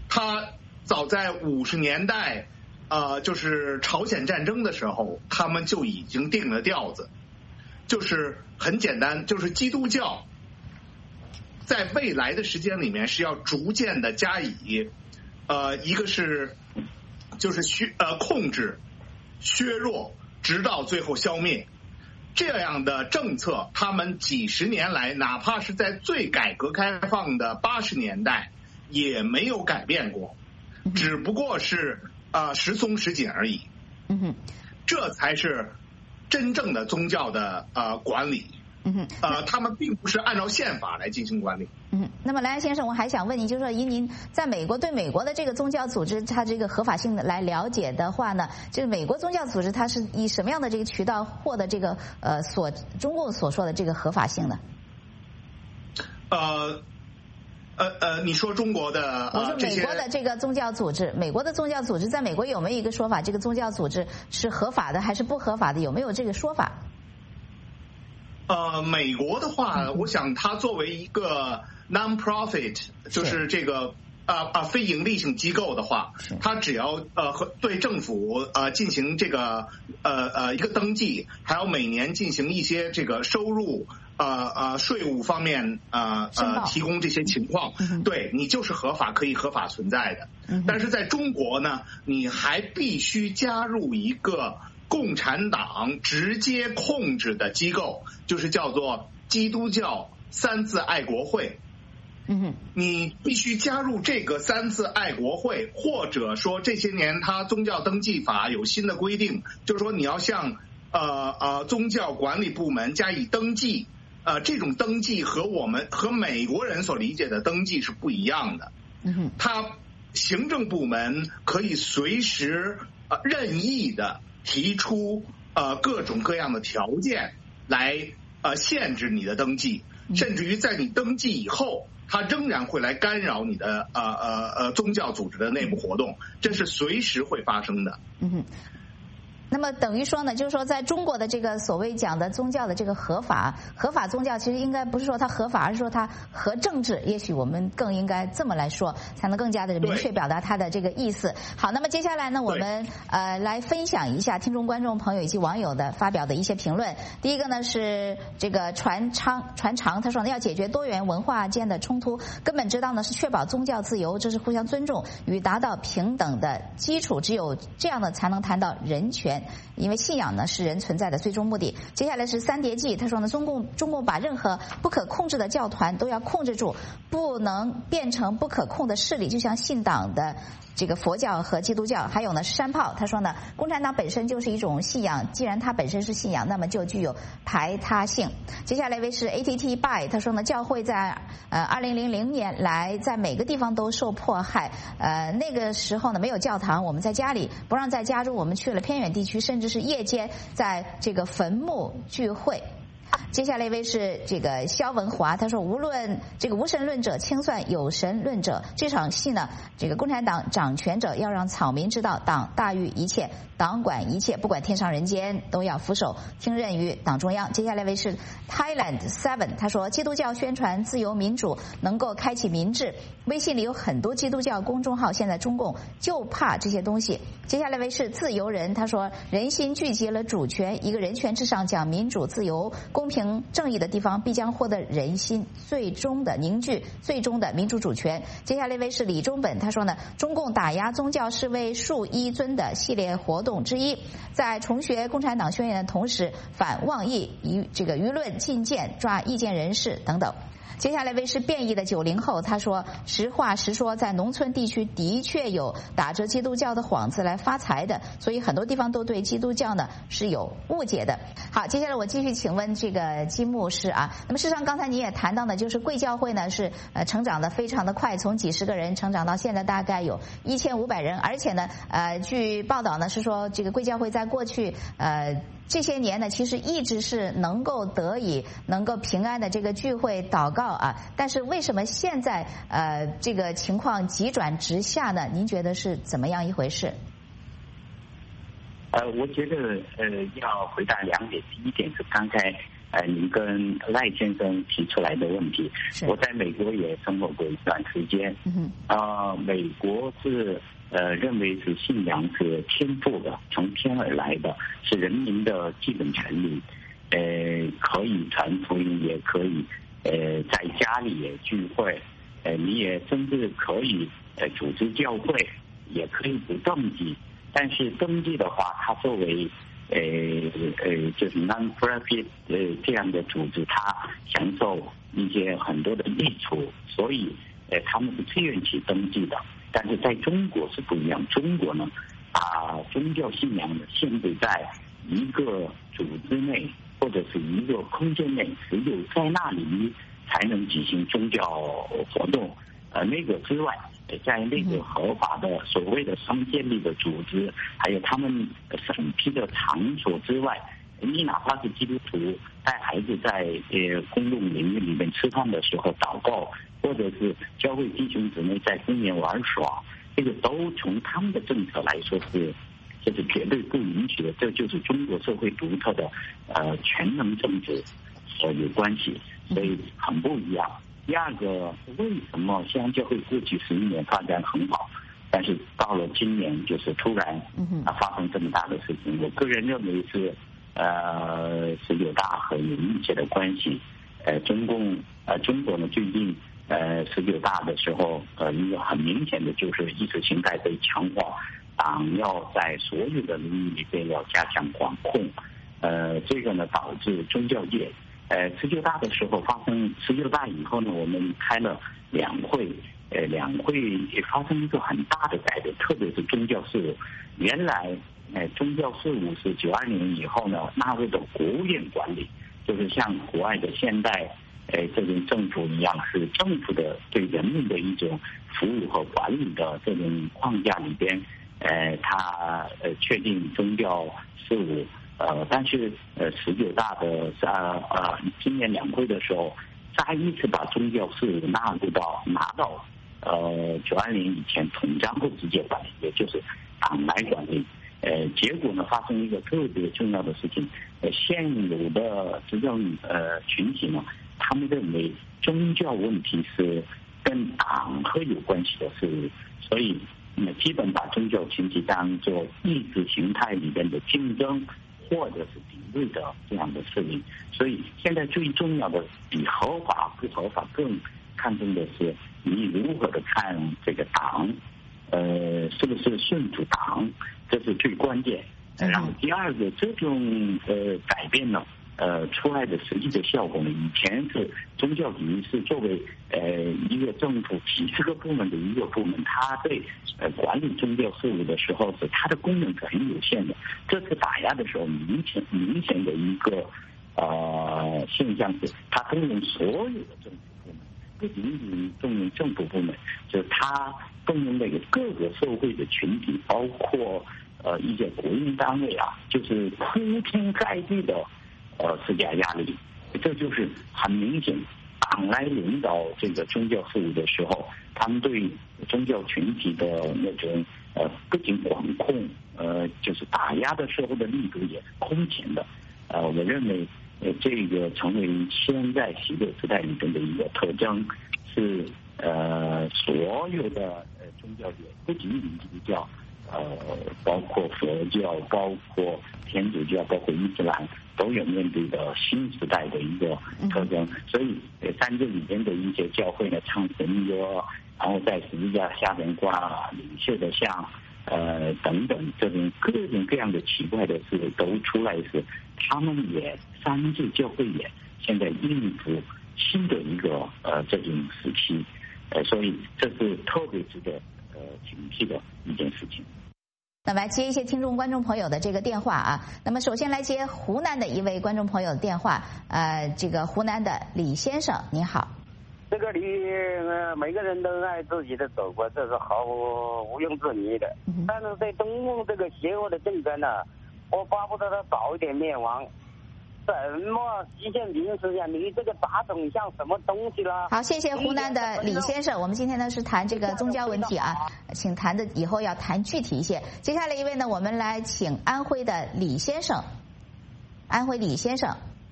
他早在五十年代，呃，就是朝鲜战争的时候，他们就已经定了调子，就是很简单，就是基督教在未来的时间里面是要逐渐的加以，呃，一个是就是削呃控制、削弱，直到最后消灭。这样的政策，他们几十年来，哪怕是在最改革开放的八十年代，也没有改变过，只不过是啊、呃、时松时紧而已。 嗯哼， 这才是真正的宗教的呃管理。 嗯哼， 呃，他们并不是按照宪法来进行管理。 嗯，那么莱安先生，我还想问您，就是说，以您在美国对美国的这个宗教组织它这个合法性的来了解的话呢，就是美国宗教组织它是以什么样的这个渠道获得这个呃所中共所说的这个合法性呢？ 呃。呃呃，你说中国的， 我说美国的这个宗教组织，美国的宗教组织在美国有没有一个说法？这个宗教组织是合法的还是不合法的？有没有这个说法？ 呃，美国的话，我想它作为一个 non-profit， 就是这个啊啊非盈利性机构的话，它只要呃和对政府呃进行这个呃呃一个登记，还有每年进行一些这个收入。呃呃，税务方面呃呃提供这些情况，嗯、对你就是合法可以合法存在的。嗯、但是在中国呢，你还必须加入一个共产党直接控制的机构，就是叫做基督教三自爱国会。 嗯哼， 你必须加入这个三自爱国会，或者说这些年它宗教登记法有新的规定，就是说你要向呃呃宗教管理部门加以登记。呃，这种登记和我们和美国人所理解的登记是不一样的。 嗯哼， 他行政部门可以随时呃任意的提出呃各种各样的条件来呃限制你的登记，甚至于在你登记以后，他仍然会来干扰你的呃呃呃宗教组织的内部活动，这是随时会发生的。 嗯哼。那么等于说呢，就是说在中国的这个所谓讲的宗教的这个合法合法宗教，其实应该不是说它合法，而是说它合政治。也许我们更应该这么来说，才能更加的明确表达它的这个意思。好，那么接下来呢，我们呃来分享一下听众、观众朋友以及网友的发表的一些评论。第一个呢是这个传昌传长，他说呢，要解决多元文化间的冲突，根本之道呢是确保宗教自由，这是互相尊重与达到平等的基础。只有这样呢，才能谈到人权。因为信仰呢是人存在的最终目的。接下来是三叠纪，他说呢，中共中共把任何不可控制的教团都要控制住，不能变成不可控的势力，就像信党的这个佛教和基督教。还有呢是山炮，他说呢，共产党本身就是一种信仰，既然它本身是信仰，那么就具有排他性。接下来一位是 A T T by， 他说呢，教会在呃二零零零年来在每个地方都受迫害，呃那个时候呢没有教堂，我们在家里，不让在家中，我们去了偏远地区，甚至是夜间在这个坟墓聚会。接下来一位是这个肖文华，他说无论这个无神论者清算有神论者，这场戏呢，这个共产党掌权者要让草民知道党大于一切，党管一切，不管天上人间都要俯首听任于党中央。接下来一位是 Thailand Seven， 他说基督教宣传自由民主能够开启民智，微信里有很多基督教公众号，现在中共就怕这些东西。接下来一位是自由人，他说人心聚集了主权，一个人权至上讲民主自由公平正义的地方必将获得人心最终的凝聚，最终的民主主权。接下来一位是李忠本，他说呢，中共打压宗教是为树一尊的系列活动之一，在重学共产党宣言的同时，反妄议舆这个舆论禁谏，抓意见人士等等。接下来位是变异的九零后，他说实话实说，在农村地区的确有打着基督教的幌子来发财的，所以很多地方都对基督教呢是有误解的。好，接下来我继续请问这个金牧师啊，那么事实上刚才你也谈到呢，就是贵教会呢是呃成长的非常的快，从几十个人成长到现在大概有一千五百人，而且呢呃据报道呢是说这个贵教会在过去呃这些年呢，其实一直是能够得以能够平安的这个聚会祷告啊，但是为什么现在呃这个情况急转直下呢？您觉得是怎么样一回事？ 呃，我觉得呃要回答两点，第一点是刚才呃，您跟赖先生提出来的问题，我在美国也生活过一段时间。 嗯啊、呃，美国是呃认为是信仰是天赋的，从天而来的，是人民的基本权利。呃，可以传福音，也可以呃在家里也聚会，呃，你也甚至可以呃组织教会，也可以不登记。但是登记的话，它作为呃呃，就是 non-profit 呃这样的组织，它享受一些很多的益处，所以呃他们是自愿去登记的。但是在中国是不一样，中国呢把宗教信仰呢限制在一个组织内或者是一个空间内，只有在那里才能举行宗教活动。呃，那个之外，在那个合法的所谓的商建立的组织，还有他们审批的场所之外，你哪怕是基督徒带孩子在呃公共领域里面吃饭的时候祷告，或者是教会弟兄姊妹在公园玩耍，这个都从他们的政策来说是这是绝对不允许的。这就是中国社会独特的呃全能政治所有关系，所以很不一样。第二个，为什么西安教会过去十一年发展很好，但是到了今年就是突然啊发生这么大的事情？我个人认为是呃十九大和有密切的关系。呃，中共呃中国呢最近呃十九大的时候，呃一个很明显的就是意识形态被强化，党要在所有的领域里边要加强管控。呃，这个呢导致宗教界。呃，十九大的时候发生，十九大以后呢，我们开了两会，呃，两会也发生一个很大的改变，特别是宗教事务。原来，呃，宗教事务是九二年以后呢纳入的国务院管理，就是像国外的现代，呃，这种政府一样，是政府的对人民的一种服务和管理的这种框架里边，呃，它呃确定宗教事务。呃，但是呃，十九大的呃呃今年两会的时候，再一次把宗教事务纳入到拿到呃九二年以前统战后直接管理，也就是党来管理。呃，结果呢，发生一个特别重要的事情，呃，现有的执政呃群体呢，他们认为宗教问题是跟党和有关系的事物，所以呃基本把宗教群体当作意识形态里边的竞争。或者是敌对的这样的事情，所以现在最重要的比合法不合法更看重的是你如何的看这个党，呃，是不是顺服党，这是最关键。然后第二个，这种呃改变呢，呃出来的实际的效果呢，以前是宗教局是作为呃一个政府几十个部门的一个部门，它对呃管理宗教事务的时候是它的功能是很有限的。这次打压的时候，明显明显的一个呃现象是，它动用所有的政府部门，不仅仅动用政府部门，就是它动用那个各个社会的群体，包括呃一些国营单位啊，就是铺天盖地的呃施加压力。这就是很明显，党来领导这个宗教事务的时候，他们对宗教群体的那种呃不仅管控，呃就是打压的时候的力度也是空前的。呃，我认为呃这个成为现在习旧时代里边的一个特征，是呃所有的呃宗教界，不仅仅基督教，呃包括佛教，包括天主教，包括伊斯兰，都有面对的新时代的一个特征。所以呃在这里边的一些教会呢，唱神歌，然后在十字架下边挂领袖的像，呃等等，这种各种各样的奇怪的事都出来时，他们也三界教会也现在应付新的一个呃这种时期，呃所以这是特别值得呃警惕的一件事情。 那么来接一些听众观众朋友的这个电话啊。那么首先来接湖南的一位观众朋友的电话，呃，这个湖南的李先生，您好。 这个李，呃，每个人都爱自己的祖国，这是毫无毋庸置疑的。嗯、但是对中共这个邪恶的政权呢，我巴不得他早一点灭亡。什么习近平思想？你这个杂种像什么东西了？ 好，谢谢湖南的李先生。我们今天呢是谈这个宗教问题啊，请谈的以后要谈具体一些。接下来一位呢，我们来请安徽的李先生。安徽李先生，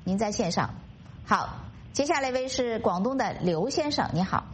您在线上。好，接下来一位是广东的刘先生，你好。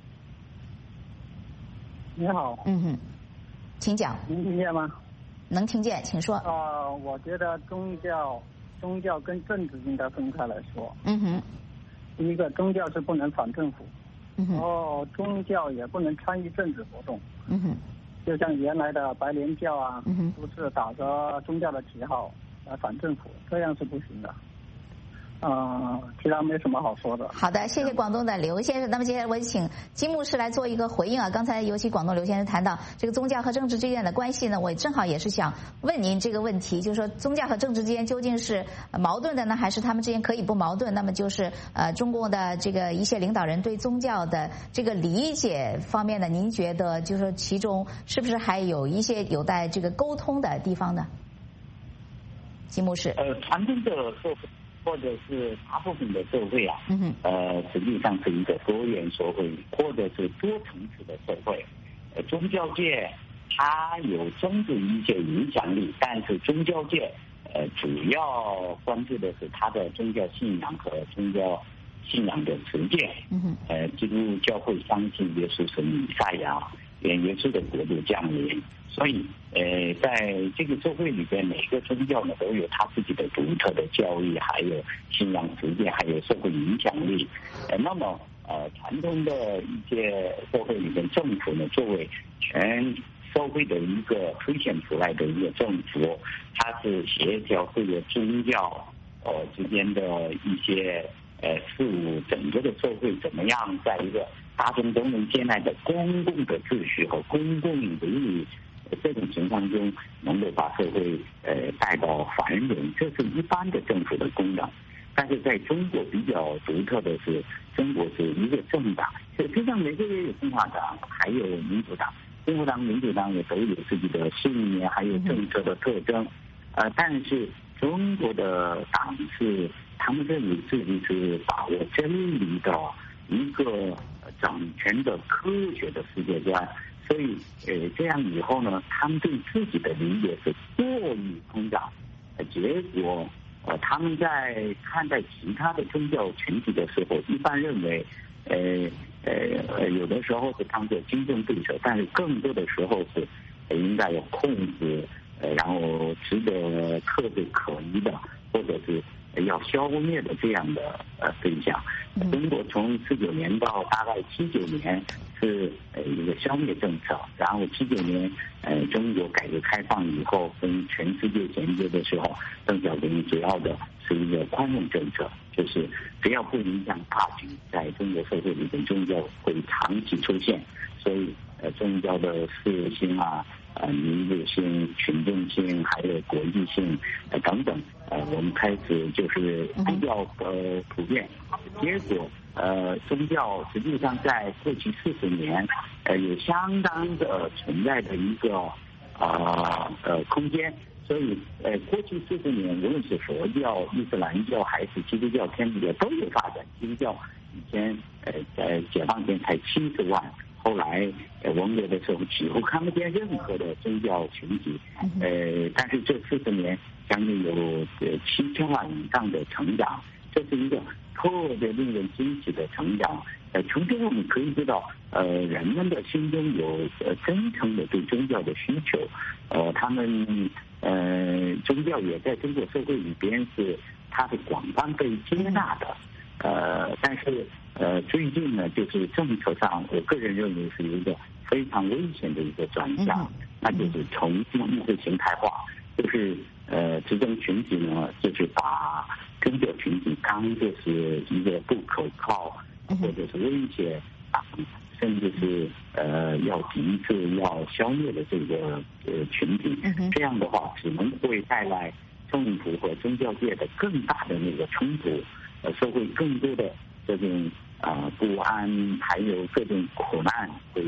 你好。 嗯哼，请讲。 能听见吗？ 能听见，请说。 啊、呃，我觉得宗教、宗教跟政治应该分开来说。 嗯哼。 第一个，宗教是不能反政府。 嗯哼。 然后宗教也不能参与政治活动。 嗯哼。 就像原来的白莲教啊， 嗯哼， 都是打着宗教的旗号来反政府，这样是不行的。啊、呃，其他没什么好说的。 好的，谢谢广东的刘先生。那么接下来我请金牧师来做一个回应啊。刚才尤其广东刘先生谈到这个宗教和政治之间的关系呢，我正好也是想问您这个问题，就是说宗教和政治之间究竟是矛盾的呢，还是他们之间可以不矛盾？那么就是呃，中共的这个一些领导人对宗教的这个理解方面呢，您觉得就是说其中是不是还有一些有待这个沟通的地方呢？金牧师。 呃，传统的社会或者是大部分的社会啊， 嗯、 呃，实际上是一个多元社会，或者是多层次的社会。呃，宗教界它有政治一些影响力，但是宗教界呃主要关注的是它的宗教信仰和宗教信仰的实践。 嗯呃，基督教会相信耶稣是弥赛亚，愿耶稣的国度降临。所以，呃，在这个社会里边，每个宗教呢都有它自己的独特的教义，还有信仰实践，还有社会影响力。呃，那么，呃，传统的一些社会里边，政府呢作为全社会的一个推选出来的一个政府，它是协调各个宗教呃之间的一些呃事务，整个的社会怎么样在一个大众都能建立的公共的秩序和公共伦理这种情况中，能够把社会呃带到繁荣，这是一般的政府的功能。但是在中国比较独特的是，中国是一个政党，实际上美国也有共和党，还有民主党，共和党、民主党也都有自己的信念，还有政策的特征。呃，但是中国的党是他们认为自己是把握真理的一个掌权的科学的世界观。所以，呃，这样以后呢，他们对自己的理解是过于通胀，呃，结果，呃，他们在看待其他的宗教群体的时候，一般认为，呃呃呃，有的时候是当做竞争对手，但是更多的时候是呃应该有控制，呃，然后值得特别可疑的，或者是要消灭的这样的呃对象。中国从四九年到大概七九年是呃一个消灭政策，然后七九年呃中国改革开放以后跟全世界衔接的时候，邓小平主要的是一个宽容政策，就是只要不影响大局，在中国社会里面宗教会长期出现，所以呃宗教的适性啊、呃民主性、群众性，还有国际性呃等等，呃我们开始就是比较呃普遍。结果，呃，宗教实际上在过去四十年，呃，有相当的存在的一个呃呃空间。所以，呃，过去四十年，无论是佛教、伊斯兰教还是基督教、天主教都有发展。基督教以前，呃，在解放前才七十万，后来呃文革的时候几乎看不见任何的宗教群体。呃，但是这四十年将近有呃七千万以上的成长，这是一个特别令人惊喜的成长。呃，从这我们可以知道，呃，人们的心中有呃真诚的对宗教的需求，呃，他们呃宗教也在中国社会里边是它是广泛被接纳的，呃，但是呃最近呢，就是政策上，我个人认为是一个非常危险的一个转向，那就是重新意识形态化，就是呃执政群体呢，就是把宗教群体当作是一个不可靠或者是威胁党，甚至是呃要抵制、要消灭的这个呃群体。这样的话，只能会带来政府和宗教界的更大的那个冲突，呃，社会更多的这种啊、呃、不安，还有各种苦难会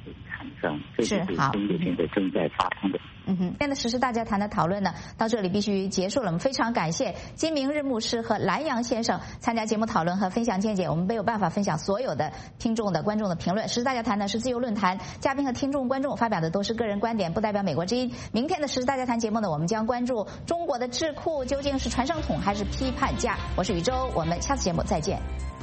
产生，这是好， 中国现在正在发生的。 嗯哼，今天的时事大家谈的讨论呢，到这里必须结束了。我们非常感谢金明日牧师和蓝洋先生参加节目讨论和分享见解。我们没有办法分享所有的听众的观众的评论。时事大家谈呢是自由论坛，嘉宾和听众观众发表的都是个人观点，不代表美国之音。明天的时事大家谈节目呢，我们将关注中国的智库究竟是传声筒还是批判家。我是宇宙，我们下次节目再见。